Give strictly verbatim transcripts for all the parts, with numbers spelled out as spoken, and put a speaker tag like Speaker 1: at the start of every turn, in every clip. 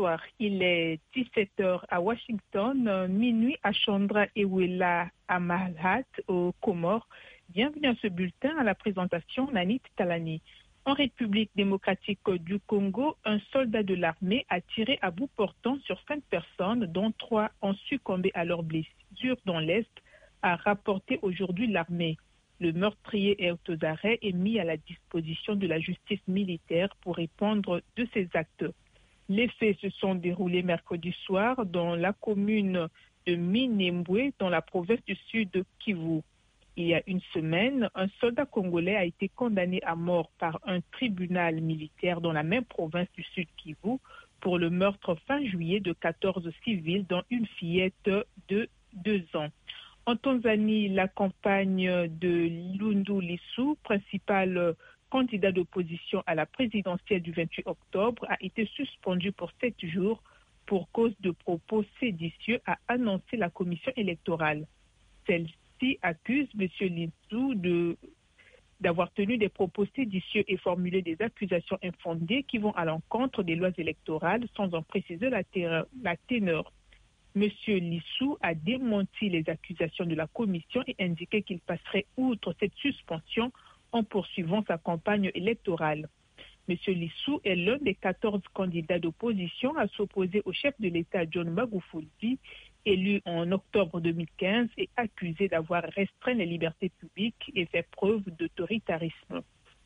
Speaker 1: bonsoir. Il est dix-sept heures à Washington, minuit à Chandra Ewela à Malhat, aux Comores. Bienvenue à ce bulletin, à la présentation Nanit Talani. En République démocratique du Congo, un soldat de l'armée a tiré à bout portant sur cinq personnes, dont trois ont succombé à leurs blessures dans l'Est, a rapporté aujourd'hui l'armée. Le meurtrier est aux arrêts et mis à la disposition de la justice militaire pour répondre de ses actes. Les faits se sont déroulés mercredi soir dans la commune de Minembwe, dans la province du Sud Kivu. Il y a une semaine, un soldat congolais a été condamné à mort par un tribunal militaire dans la même province du Sud Kivu pour le meurtre fin juillet de quatorze civils, dont une fillette de deux ans. En Tanzanie, la campagne de Tundu Lissu, principal candidat d'opposition à la présidentielle du vingt-huit octobre, a été suspendue pour sept jours pour cause de propos séditieux, a annoncé la commission électorale. Celle-ci accuse M. Lissu de, d'avoir tenu des propos séditieux et formulé des accusations infondées qui vont à l'encontre des lois électorales sans en préciser la, terreur, la téneur. M. Lissu a démenti les accusations de la commission et indiqué qu'il passerait outre cette suspension en poursuivant sa campagne électorale. M. Lissu est l'un des quatorze candidats d'opposition à s'opposer au chef de l'État John Magufuli, élu en octobre deux mille quinze et accusé d'avoir restreint les libertés publiques et fait preuve d'autoritarisme.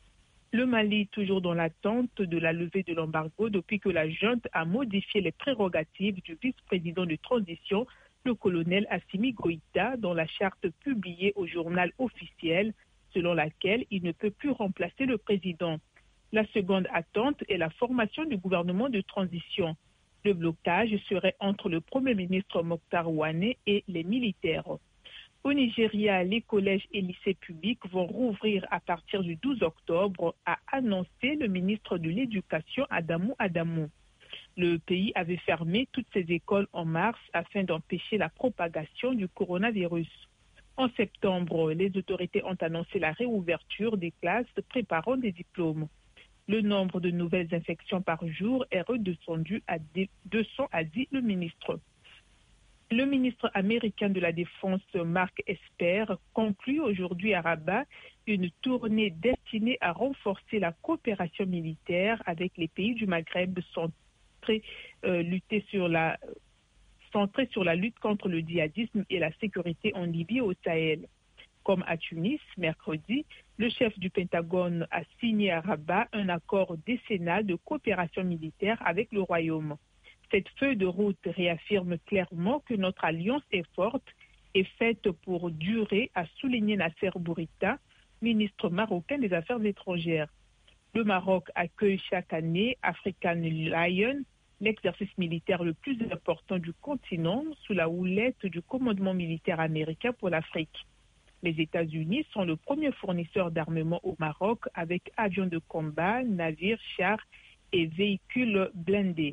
Speaker 1: Le Mali, toujours dans l'attente de la levée de l'embargo depuis que la junte a modifié les prérogatives du vice-président de transition, le colonel Assimi Goïta, dans la charte publiée au journal officiel, selon laquelle il ne peut plus remplacer le président. La seconde attente est la formation du gouvernement de transition. Le blocage serait entre le Premier ministre Mokhtar Ouane et les militaires. Au Nigeria, les collèges et lycées publics vont rouvrir à partir du douze octobre, a annoncé le ministre de l'Éducation Adamou Adamou. Le pays avait fermé toutes ses écoles en mars afin d'empêcher la propagation du coronavirus. En septembre, les autorités ont annoncé la réouverture des classes préparant des diplômes. Le nombre de nouvelles infections par jour est redescendu à deux cents, a dit le ministre. Le ministre américain de la Défense, Mark Esper, conclut aujourd'hui à Rabat une tournée destinée à renforcer la coopération militaire avec les pays du Maghreb centrés, euh, lutter sur la, centrés sur la lutte contre le djihadisme et la sécurité en Libye et au Sahel. Comme à Tunis, mercredi, le chef du Pentagone a signé à Rabat un accord décennal de coopération militaire avec le Royaume. Cette feuille de route réaffirme clairement que notre alliance est forte et faite pour durer, a souligné Nasser Bourita, ministre marocain des Affaires étrangères. Le Maroc accueille chaque année African Lion, l'exercice militaire le plus important du continent, sous la houlette du commandement militaire américain pour l'Afrique. Les États-Unis sont le premier fournisseur d'armement au Maroc avec avions de combat, navires, chars et véhicules blindés.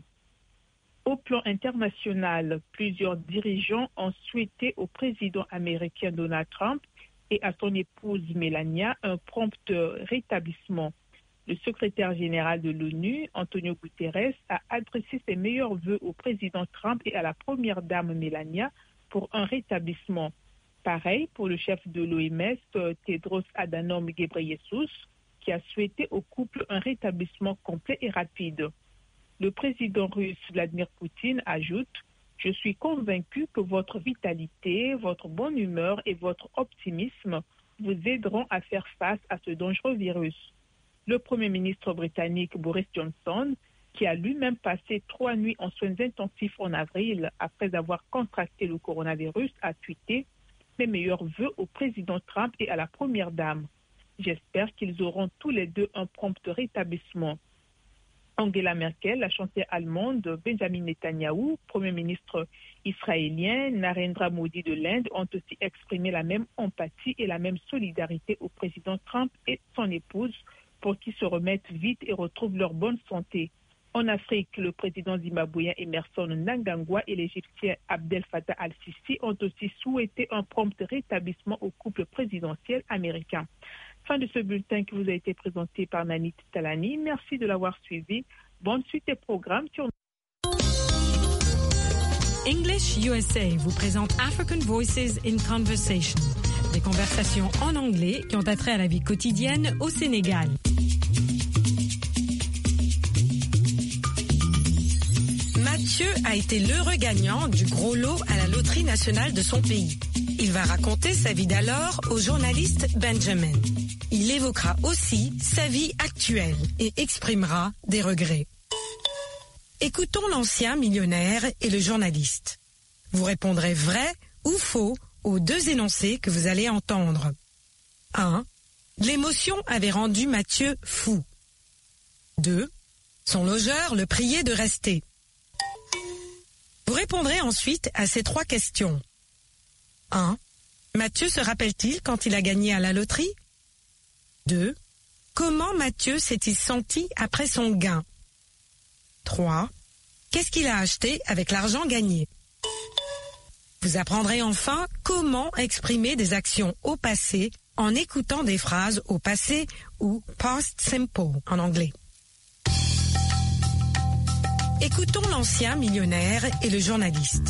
Speaker 1: Au plan international, plusieurs dirigeants ont souhaité au président américain Donald Trump et à son épouse Melania un prompt rétablissement. Le secrétaire général de l'ONU, Antonio Guterres, a adressé ses meilleurs vœux au président Trump et à la première dame Melania pour un rétablissement. Pareil pour le chef de l'O M S, Tedros Adhanom Ghebreyesus, qui a souhaité au couple un rétablissement complet et rapide. Le président russe Vladimir Poutine ajoute « Je suis convaincu que votre vitalité, votre bonne humeur et votre optimisme vous aideront à faire face à ce dangereux virus. » Le Premier ministre britannique Boris Johnson, qui a lui-même passé trois nuits en soins intensifs en avril après avoir contracté le coronavirus, a tweeté « Mes meilleurs vœux au président Trump et à la première dame. J'espère qu'ils auront tous les deux un prompt rétablissement. » Angela Merkel, la chancelière allemande, Benjamin Netanyahou, Premier ministre israélien, Narendra Modi de l'Inde ont aussi exprimé la même empathie et la même solidarité au président Trump et son épouse pour qu'ils se remettent vite et retrouvent leur bonne santé. En Afrique, le président zimbabwéen Emerson Mnangagwa et l'Égyptien Abdel Fattah al-Sisi ont aussi souhaité un prompt rétablissement au couple présidentiel américain. Fin de ce bulletin qui vous a été présenté par Nanit Talani. Merci de l'avoir suivi. Bonne suite des programmes sur
Speaker 2: English U S A vous présente African Voices in Conversation, des conversations en anglais qui ont attrait à la vie quotidienne au Sénégal. Mathieu a été l'heureux gagnant du gros lot à la loterie nationale de son pays. Il va raconter sa vie d'alors au journaliste Benjamin. Il évoquera aussi sa vie actuelle et exprimera des regrets. Écoutons l'ancien millionnaire et le journaliste. Vous répondrez vrai ou faux aux deux énoncés que vous allez entendre. un. L'émotion avait rendu Mathieu fou. deux. Son logeur le priait de rester. Vous répondrez ensuite à ces trois questions. un. Mathieu se rappelle-t-il quand il a gagné à la loterie? deux. Comment Mathieu s'est-il senti après son gain? trois. Qu'est-ce qu'il a acheté avec l'argent gagné? Vous apprendrez enfin comment exprimer des actions au passé en écoutant des phrases au passé ou past simple en anglais. Écoutons l'ancien millionnaire et le journaliste.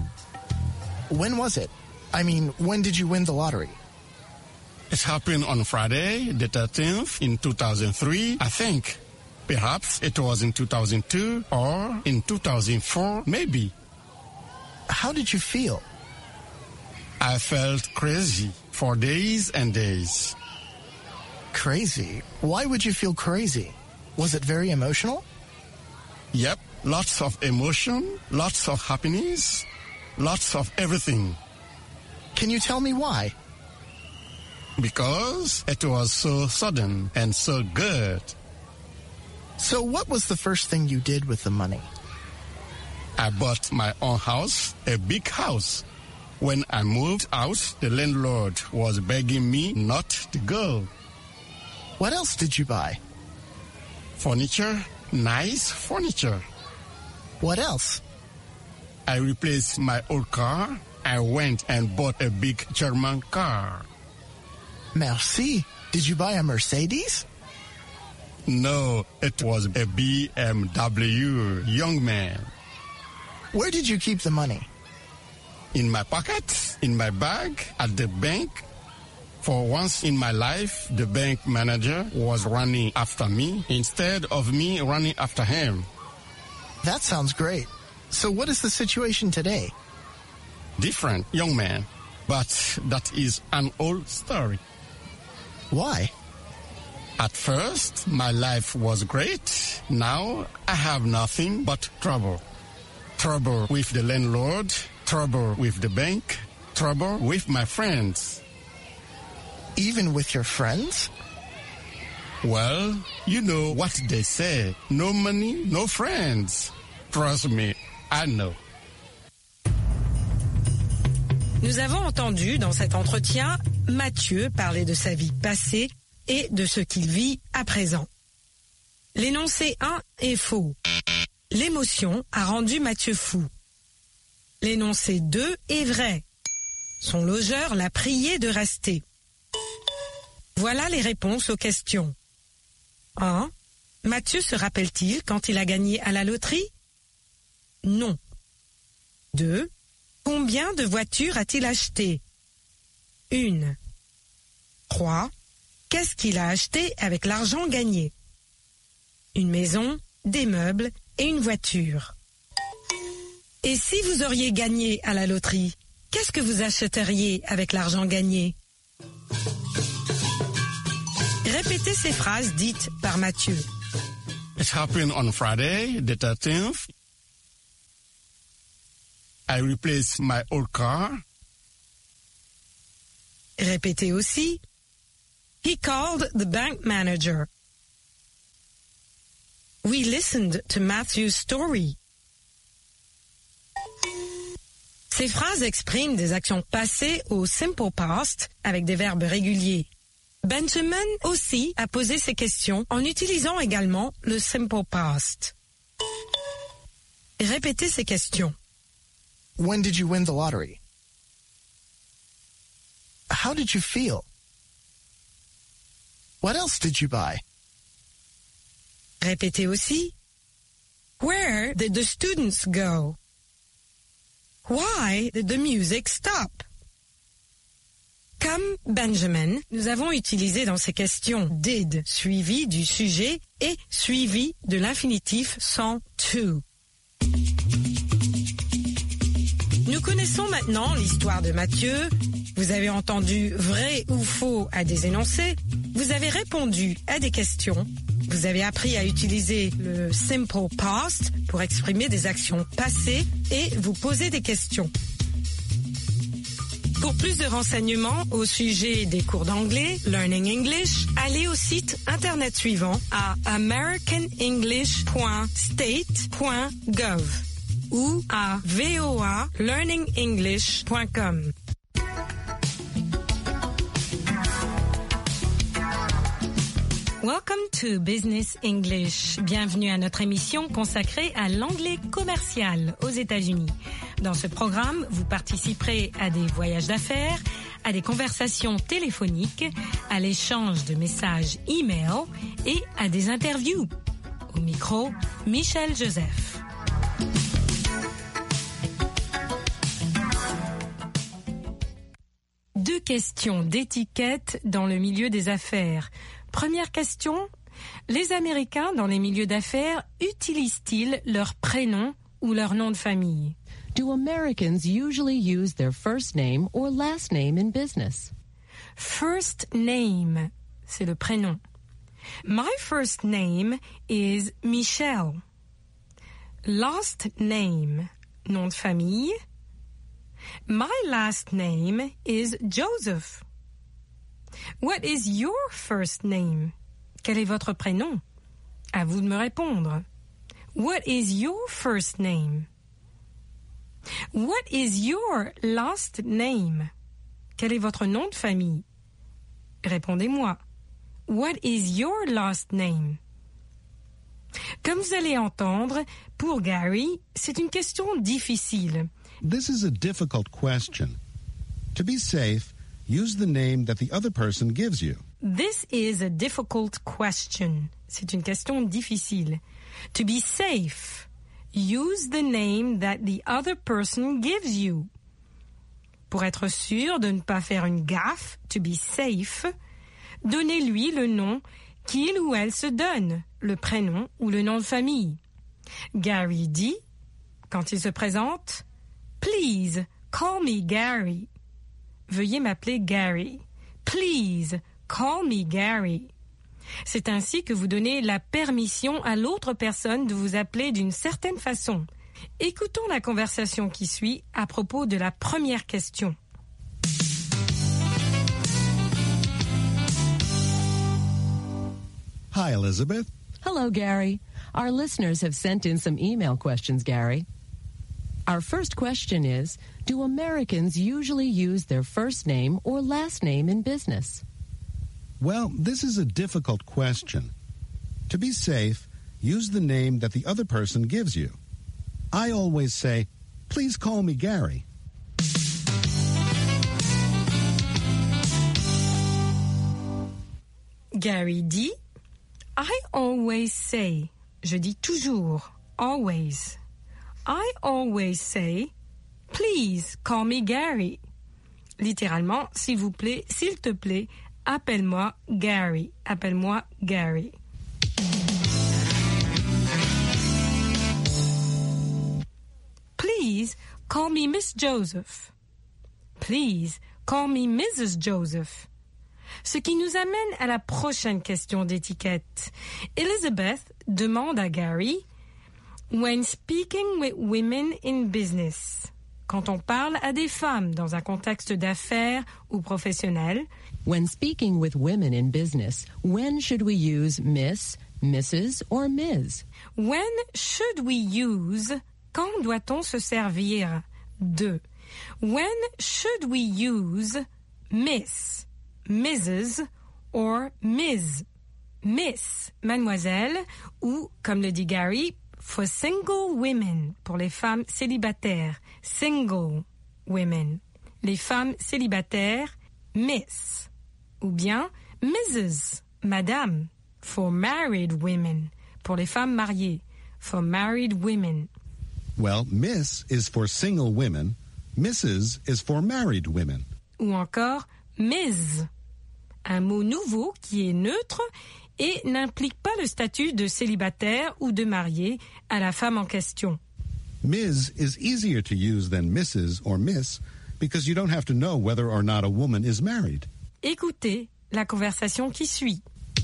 Speaker 3: When was it? I mean, when did you win the lottery?
Speaker 4: It happened on Friday, the thirteenth, in two thousand three, I think. Perhaps it was in two thousand two or in two thousand four, maybe.
Speaker 3: How did you feel?
Speaker 4: I felt crazy for days and days.
Speaker 3: Crazy? Why would you feel crazy? Was it very emotional?
Speaker 4: Yep, lots of emotion, lots of happiness, lots of everything.
Speaker 3: Can you tell me why?
Speaker 4: Because it was so sudden and so good.
Speaker 3: So what was the first thing you did with the money?
Speaker 4: I bought my own house, a big house. When I moved out, the landlord was begging me not to go.
Speaker 3: What else did you buy?
Speaker 4: Furniture, nice furniture.
Speaker 3: What else?
Speaker 4: I replaced my old car. I went and bought a big German car.
Speaker 3: Merci. Did you buy a Mercedes?
Speaker 4: No, it was a B M W, young man.
Speaker 3: Where did you keep the money?
Speaker 4: In my pocket, in my bag, at the bank. For once in my life, the bank manager was running after me instead of me running after him.
Speaker 3: That sounds great. So what is the situation today?
Speaker 4: Different, young man. But that is an old story.
Speaker 3: Why?
Speaker 4: At first, my life was great. Now, I have nothing but trouble. Trouble with the landlord, trouble with the bank, trouble with my friends.
Speaker 3: Even with your friends?
Speaker 4: Well, you know what they say. No money, no friends. Trust me, I know.
Speaker 2: Nous avons entendu dans cet entretien Mathieu parler de sa vie passée et de ce qu'il vit à présent. L'énoncé un est faux. L'émotion a rendu Mathieu fou. L'énoncé deux est vrai. Son logeur l'a prié de rester. Voilà les réponses aux questions. un. Mathieu se rappelle-t-il quand il a gagné à la loterie? Non. deux. Combien de voitures a-t-il acheté? Une. trois. Qu'est-ce qu'il a acheté avec l'argent gagné? Une maison, des meubles et une voiture. Et si vous auriez gagné à la loterie, qu'est-ce que vous achèteriez avec l'argent gagné? Répétez ces phrases dites par Mathieu.
Speaker 4: It happened on Friday, the thirteenth. I replaced my old car.
Speaker 2: Répétez aussi. He called the bank manager. We listened to Matthew's story. Ces phrases expriment des actions passées au simple past avec des verbes réguliers. Benjamin aussi a posé ces questions en utilisant également le simple past. Répétez ces questions.
Speaker 3: When did you win the lottery? How did you feel? What else did you buy?
Speaker 2: Répétez aussi. Where did the students go? Why did the music stop? Comme Benjamin, nous avons utilisé dans ces questions did suivi du sujet et suivi de l'infinitif sans to. Nous connaissons maintenant l'histoire de Mathieu. Vous avez entendu vrai ou faux à des énoncés. Vous avez répondu à des questions. Vous avez appris à utiliser le simple past pour exprimer des actions passées et vous poser des questions. Pour plus de renseignements au sujet des cours d'anglais, Learning English, allez au site internet suivant à american english point state point gov ou à voa learning english point com. Welcome to Business English. Bienvenue à notre émission consacrée à l'anglais commercial aux États-Unis. Dans ce programme, vous participerez à des voyages d'affaires, à des conversations téléphoniques, à l'échange de messages e-mail et à des interviews. Au micro, Michel Joseph. Deux questions d'étiquette dans le milieu des affaires. Première question, les Américains dans les milieux d'affaires utilisent-ils leur prénom ou leur nom de famille?
Speaker 5: Do Americans usually use their first name or last name in business?
Speaker 2: First name, c'est le prénom. My first name is Michelle. Last name, nom de famille. My last name is Joseph. What is your first name? Quel est votre prénom? À vous de me répondre. What is your first name? What is your last name? Quel est votre nom de famille? Répondez-moi. What is your last name? Comme vous allez entendre, pour Gary, c'est une question difficile.
Speaker 6: This is a difficult question. To be safe, use the name that the other person gives you.
Speaker 2: This is a difficult question. C'est une question difficile. To be safe, use the name that the other person gives you. Pour être sûr de ne pas faire une gaffe, to be safe, donnez-lui le nom qu'il ou elle se donne, le prénom ou le nom de famille. Gary dit, quand il se présente, « Please, call me Gary ». Veuillez m'appeler Gary. Please, call me Gary. C'est ainsi que vous donnez la permission à l'autre personne de vous appeler d'une certaine façon. Écoutons la conversation qui suit à propos de la première question.
Speaker 6: Hi, Elizabeth.
Speaker 5: Hello, Gary. Our listeners have sent in some email questions, Gary. Our first question is, do Americans usually use their first name or last name in business?
Speaker 6: Well, this is a difficult question. To be safe, use the name that the other person gives you. I always say, please call me Gary.
Speaker 2: Gary dit, I always say, je dis toujours, always. I always say, please call me Gary. Littéralement, s'il vous plaît, s'il te plaît, appelle-moi Gary. Appelle-moi Gary. Please call me Miss Joseph. Please call me Missus Joseph. Ce qui nous amène à la prochaine question d'étiquette. Elizabeth demande à Gary, when speaking with women in business, quand on parle à des femmes dans un contexte d'affaires ou professionnel,
Speaker 5: when speaking with women in business, when should we use Miss, Missus or Miz?
Speaker 2: When should we use, quand doit-on se servir de? When should we use Miss, Missus or Miz? Miss, mademoiselle, ou, comme le dit Gary, for single women, pour les femmes célibataires, single women. Les femmes célibataires, Miss. Ou bien Missus, madame, for married women, pour les femmes mariées, for married women.
Speaker 6: Well, Miss is for single women. Missus is for married women.
Speaker 2: Ou encore Miz, un mot nouveau qui est neutre et n'implique pas le statut de célibataire ou de marié à la femme en question.
Speaker 6: Miz is easier to use than Missus or Miss because you don't have to know whether or not a woman is married.
Speaker 2: Écoutez la conversation qui suit.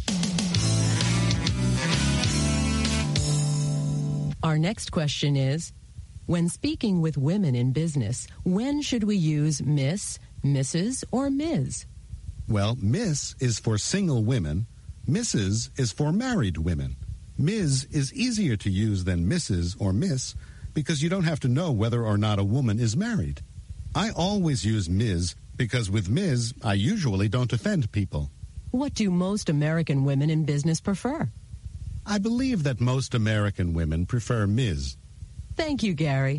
Speaker 5: Our next question is, when speaking with women in business, when should we use Miss, Missus, or Miz?
Speaker 6: Well, Miss is for single women. Missus is for married women. Miz is easier to use than Missus or Miss because you don't have to know whether or not a woman is married. I always use Miz because with Miz, I usually don't offend people.
Speaker 5: What do most American women in business prefer?
Speaker 6: I believe that most American women prefer Miz.
Speaker 5: Thank you, Gary.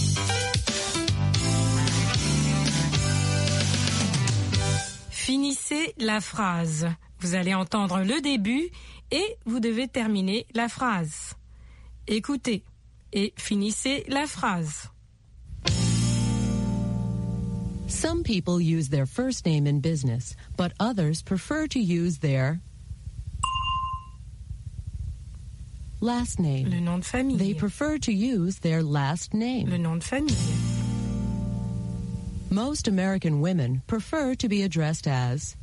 Speaker 2: Finissez la phrase. Vous allez entendre le début et vous devez terminer la phrase. Écoutez et finissez la phrase.
Speaker 5: Some people use their first name in business, but others prefer to use their last name.
Speaker 2: Le nom de famille.
Speaker 5: They prefer to use their last name.
Speaker 2: Le nom de famille.
Speaker 5: Most American women prefer to be addressed as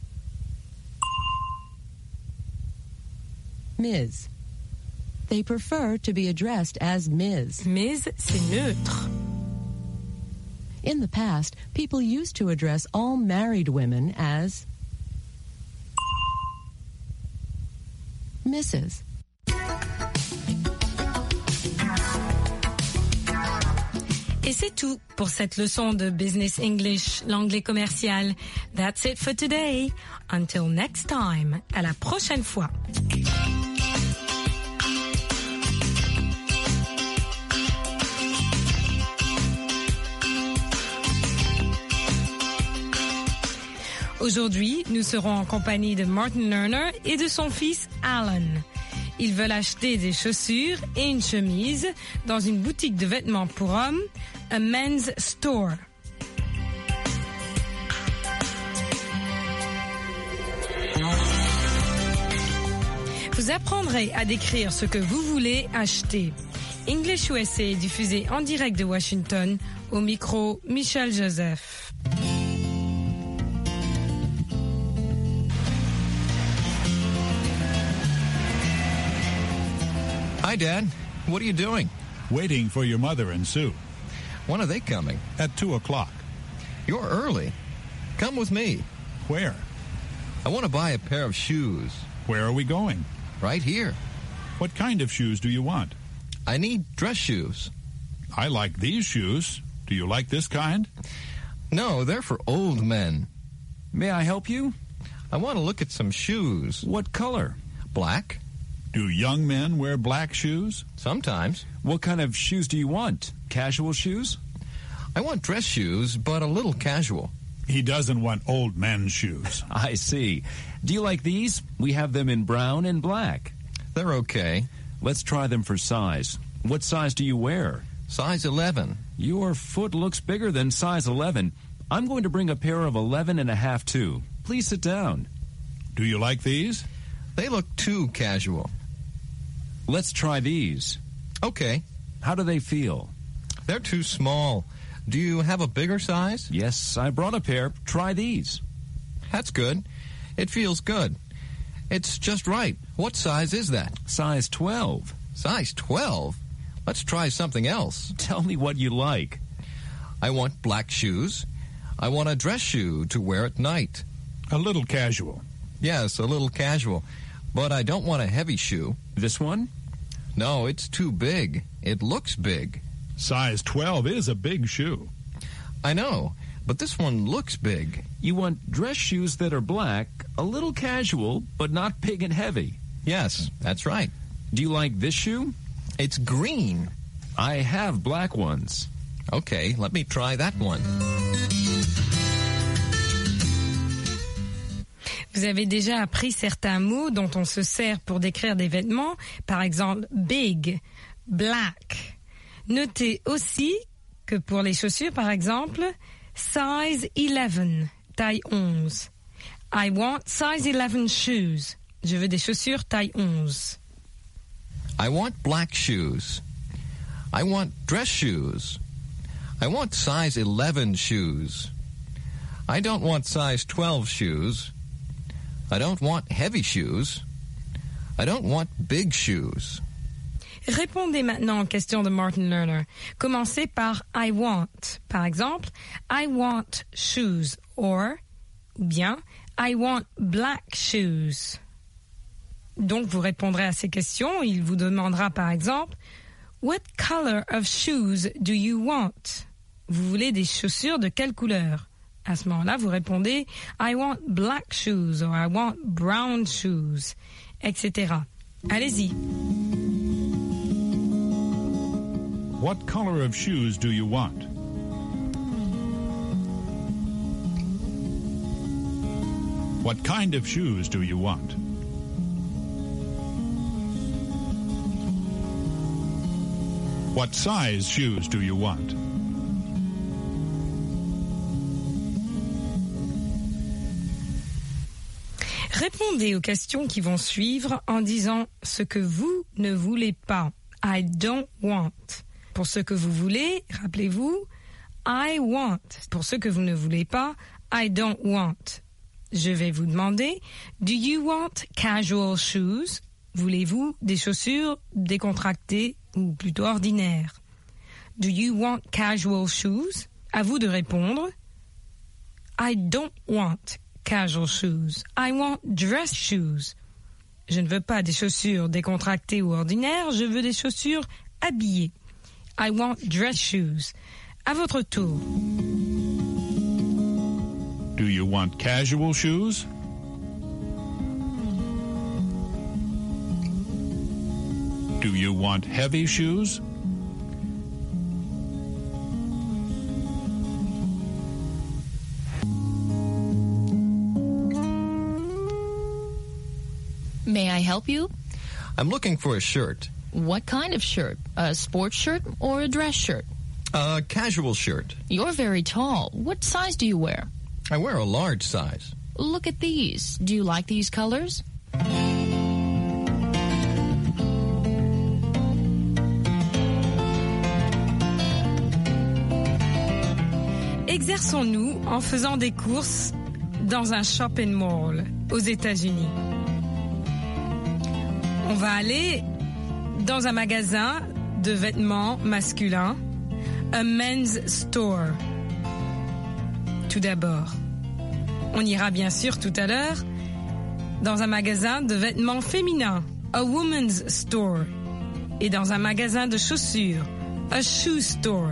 Speaker 5: Miz. They prefer to be addressed as Miz.
Speaker 2: Miz, c'est neutre.
Speaker 5: In the past, people used to address all married women as Missus
Speaker 2: Et c'est tout pour cette leçon de Business English, l'anglais commercial. That's it for today. Until next time. À la prochaine fois. Aujourd'hui, nous serons en compagnie de Martin Lerner et de son fils Alan. Ils veulent acheter des chaussures et une chemise dans une boutique de vêtements pour hommes, a men's store. Vous apprendrez à décrire ce que vous voulez acheter. English U S A est diffusé en direct de Washington, au micro Michel Joseph.
Speaker 7: Hi, Dad. What are you doing?
Speaker 8: Waiting for your mother and Sue.
Speaker 7: When are they coming?
Speaker 8: At two o'clock.
Speaker 7: You're early. Come with me.
Speaker 8: Where?
Speaker 7: I want to buy a pair of shoes.
Speaker 8: Where are we going?
Speaker 7: Right here.
Speaker 8: What kind of shoes do you want?
Speaker 7: I need dress shoes.
Speaker 8: I like these shoes. Do you like this kind?
Speaker 7: No, they're for old men.
Speaker 9: May I help you?
Speaker 7: I want to look at some shoes.
Speaker 9: What color?
Speaker 7: Black.
Speaker 8: Do young men wear black shoes?
Speaker 7: Sometimes.
Speaker 9: What kind of shoes do you want? Casual shoes?
Speaker 7: I want dress shoes, but a little casual.
Speaker 8: He doesn't want old men's shoes.
Speaker 9: I see. Do you like these? We have them in brown and black.
Speaker 7: They're okay.
Speaker 9: Let's try them for size. What size do you wear?
Speaker 7: Size eleven.
Speaker 9: Your foot looks bigger than size eleven. I'm going to bring a pair of eleven and a half too. Please sit down.
Speaker 8: Do you like these?
Speaker 7: They look too casual.
Speaker 9: Let's try these.
Speaker 7: Okay.
Speaker 9: How do they feel?
Speaker 7: They're too small. Do you have a bigger size?
Speaker 9: Yes, I brought a pair. Try these.
Speaker 7: That's good. It feels good. It's just right. What size is that?
Speaker 9: Size twelve.
Speaker 7: Size twelve? Let's try something else.
Speaker 9: Tell me what you like.
Speaker 7: I want black shoes. I want a dress shoe to wear at night.
Speaker 8: A little casual.
Speaker 7: Yes, a little casual. But I don't want a heavy shoe.
Speaker 9: This one?
Speaker 7: No, it's too big. It looks big.
Speaker 8: Size twelve is a big shoe.
Speaker 7: I know, but this one looks big.
Speaker 9: You want dress shoes that are black, a little casual, but not big and heavy.
Speaker 7: Yes, that's right.
Speaker 9: Do you like this shoe?
Speaker 7: It's green.
Speaker 9: I have black ones.
Speaker 7: Okay, let me try that one.
Speaker 2: Vous avez déjà appris certains mots dont on se sert pour décrire des vêtements, par exemple big, black. Notez aussi que pour les chaussures, par exemple, size eleven, taille onze. I want size eleven shoes. Je veux des chaussures taille onze.
Speaker 7: I want black shoes. I want dress shoes. I want size eleven shoes. I don't want size twelve shoes. I don't want heavy shoes. I don't want big shoes.
Speaker 2: Répondez maintenant aux questions de Martin Lerner. Commencez par I want. Par exemple, I want shoes or, ou bien, I want black shoes. Donc, vous répondrez à ces questions. Il vous demandera par exemple, what color of shoes do you want? Vous voulez des chaussures de quelle couleur? À ce moment-là, vous répondez, I want black shoes or I want brown shoes, et cetera. Allez-y.
Speaker 8: What color of shoes do you want? What kind of shoes do you want? What size shoes do you want?
Speaker 2: Répondez aux questions qui vont suivre en disant ce que vous ne voulez pas. I don't want. Pour ce que vous voulez, rappelez-vous, I want. Pour ce que vous ne voulez pas, I don't want. Je vais vous demander, do you want casual shoes? Voulez-vous des chaussures décontractées ou plutôt ordinaires? Do you want casual shoes? À vous de répondre. I don't want casual shoes. I want dress shoes. Je ne veux pas des chaussures décontractées ou ordinaires, je veux des chaussures habillées. I want dress shoes. À votre tour.
Speaker 8: Do you want casual shoes? Do you want heavy shoes?
Speaker 10: May I help you?
Speaker 7: I'm looking for a shirt.
Speaker 10: What kind of shirt? A sports shirt or a dress shirt?
Speaker 7: A casual shirt.
Speaker 10: You're very tall. What size do you wear?
Speaker 7: I wear a large size.
Speaker 10: Look at these. Do you like these colors?
Speaker 2: Exerçons-nous en faisant des courses dans un shopping mall aux États-Unis. On va aller dans un magasin de vêtements masculins, a men's store. Tout d'abord, on ira bien sûr tout à l'heure dans un magasin de vêtements féminins, a woman's store, et dans un magasin de chaussures, a shoe store.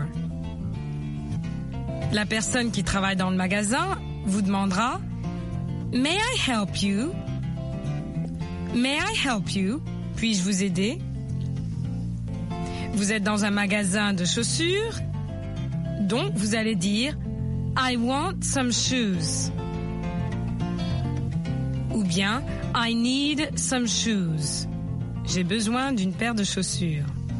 Speaker 2: La personne qui travaille dans le magasin vous demandera « May I help you? May I help you? Puis-je vous aider? » Vous êtes dans un magasin de chaussures, donc vous allez dire « I want some shoes » ou bien « I need some shoes ». J'ai besoin d'une paire de chaussures.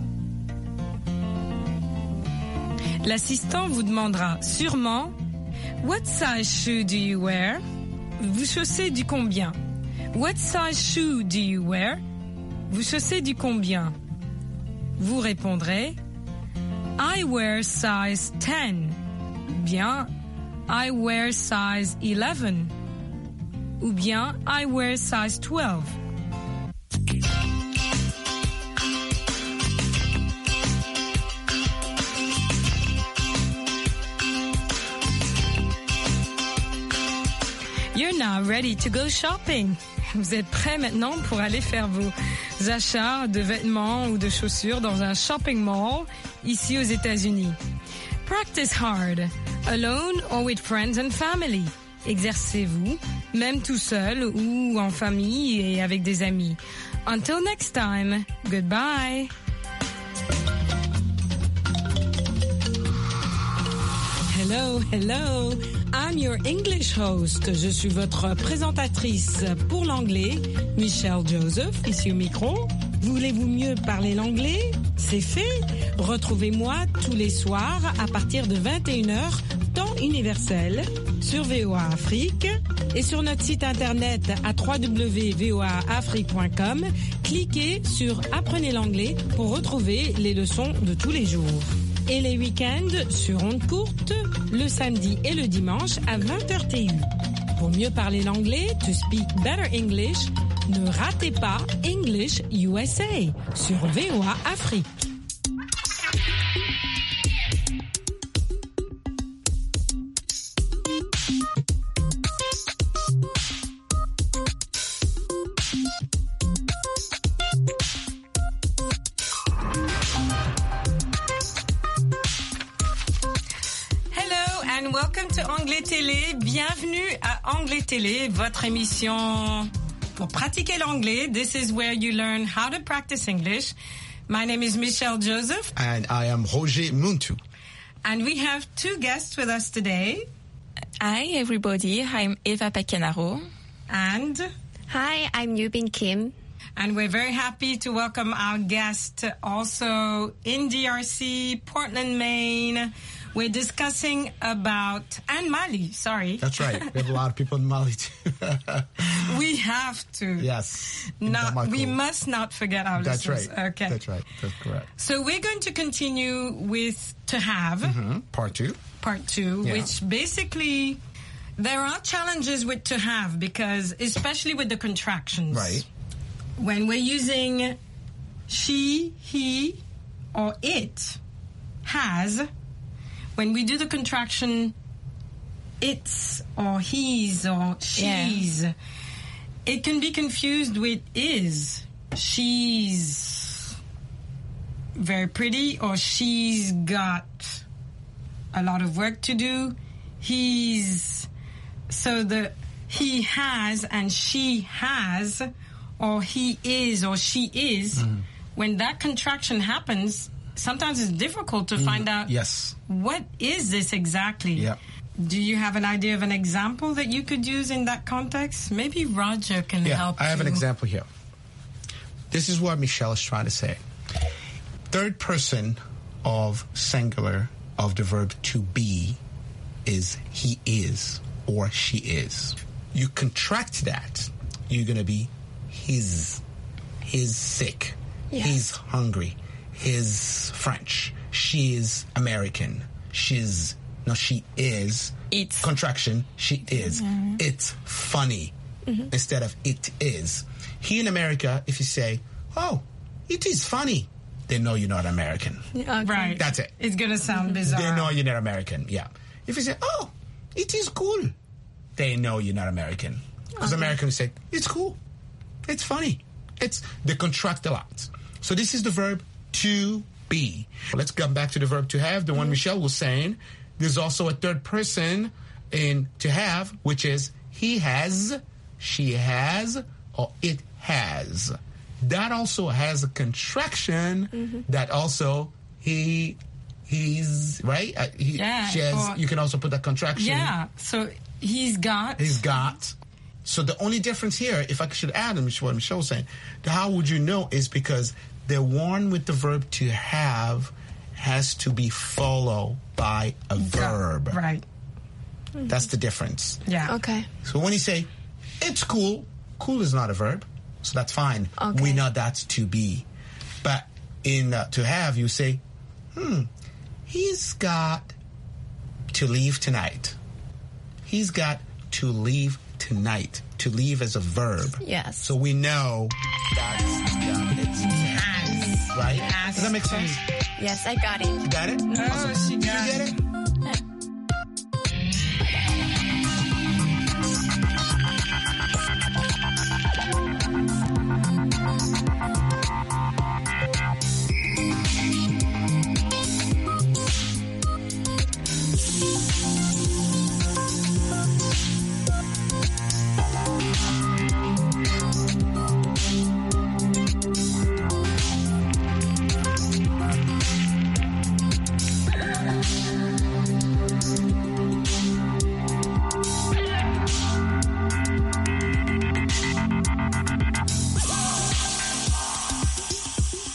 Speaker 2: L'assistant vous demandera sûrement « What size shoe do you wear? » Vous chaussez du combien? What size shoe do you wear? Vous chaussez du combien? Vous répondrez I wear size ten. Bien I wear size eleven. Ou bien I wear size twelve. You're now ready to go shopping. Vous êtes prêts maintenant pour aller faire vos achats de vêtements ou de chaussures dans un shopping mall ici aux États-Unis. Practice hard, alone or with friends and family. Exercez-vous, même tout seul ou en famille et avec des amis. Until next time, goodbye.
Speaker 11: Hello, hello. I'm your English host. Je suis votre présentatrice pour l'anglais, Michelle Joseph, ici au micro. Voulez-vous mieux parler l'anglais? C'est fait. Retrouvez-moi tous les soirs à partir de vingt et une heures, temps universel, sur V O A Afrique et sur notre site internet à w w w point v o a afrique point com. Cliquez sur Apprenez l'anglais pour retrouver les leçons de tous les jours. Et les week-ends sur ondes courtes, le samedi et le dimanche à vingt heures T U. Pour mieux parler l'anglais, to speak better English, ne ratez pas English U S A sur V O A Afrique.
Speaker 2: Welcome to Anglais Télé. Bienvenue à Anglais Télé, votre émission pour pratiquer l'anglais. This is where you learn how to practice English. My name is Michelle Joseph.
Speaker 12: And I am Roger Muntu.
Speaker 2: And we have two guests with us today.
Speaker 13: Hi, everybody. I'm Eva Pacanaro.
Speaker 2: And...
Speaker 14: Hi, I'm Yubin Kim.
Speaker 2: And we're very happy to welcome our guest also in D R C, Portland, Maine. We're discussing about, and Mali, sorry.
Speaker 12: That's right. We have a lot of people in Mali too.
Speaker 2: We have to.
Speaker 12: Yes.
Speaker 2: Not, we must not forget our
Speaker 12: That's
Speaker 2: listeners.
Speaker 12: right.
Speaker 2: Okay.
Speaker 12: That's right. That's correct.
Speaker 2: So we're going to continue with to have.
Speaker 12: Mm-hmm. Part two.
Speaker 2: Part two,
Speaker 12: yeah.
Speaker 2: which basically, there are challenges with to have because, especially with the contractions.
Speaker 12: Right.
Speaker 2: When we're using she, he, or it, has, when we do the contraction it's or he's or she's, yeah. It can be confused with is. She's very pretty or she's got a lot of work to do. He's, so the he has and she has or he is or she is, mm. when that contraction happens, sometimes it's difficult to find out
Speaker 12: yes.
Speaker 2: what is this exactly.
Speaker 12: Yep.
Speaker 2: Do you have an idea of an example that you could use in that context? Maybe Roger can
Speaker 12: yeah,
Speaker 2: help
Speaker 12: I have
Speaker 2: you.
Speaker 12: an example here. This is what Michelle is trying to say. Third person of singular of the verb to be is he is or she is. You contract that, you're going to be his. He's sick. Yes. He's hungry. He's French. She's American. She's, no, she is.
Speaker 13: It's.
Speaker 12: Contraction, she is. Mm-hmm. It's funny mm-hmm. instead of it is. Here in America, if you say, oh, it is funny, they know you're not American.
Speaker 2: Okay. Right.
Speaker 12: That's it.
Speaker 2: It's going to sound bizarre.
Speaker 12: They know you're not American, yeah. If you say, oh, it is cool, they know you're not American. Because okay. Americans say, it's cool. It's funny. It's, they contract a lot. So this is the verb to be. Let's come back to the verb to have, the one mm-hmm. Michelle was saying. There's also a third person in to have, which is he has, she has, or it has. That also has a contraction mm-hmm. that also he, he's, right? Uh, he,
Speaker 2: yeah.
Speaker 12: She has, or,
Speaker 2: you
Speaker 12: can also put that contraction.
Speaker 2: Yeah, so he's got.
Speaker 12: He's got. So the only difference here, if I should add, what Michelle was saying, how would you know is because the one with the verb to have has to be followed by a verb.
Speaker 2: Yeah, right.
Speaker 12: That's the difference.
Speaker 2: Yeah.
Speaker 14: Okay.
Speaker 12: So when you say, it's cool, cool is not a verb, so that's fine.
Speaker 14: Okay.
Speaker 12: We know that's to be. But in uh, to have, you say, hmm, he's got to leave tonight. He's got to leave tonight. To leave as a verb.
Speaker 14: Yes.
Speaker 12: So we know that's uh, it's has, right?
Speaker 2: Has.
Speaker 12: Does that make sense?
Speaker 14: Yes, I got it.
Speaker 12: You got it?
Speaker 2: Oh,
Speaker 12: awesome.
Speaker 2: she got
Speaker 12: Did you get it?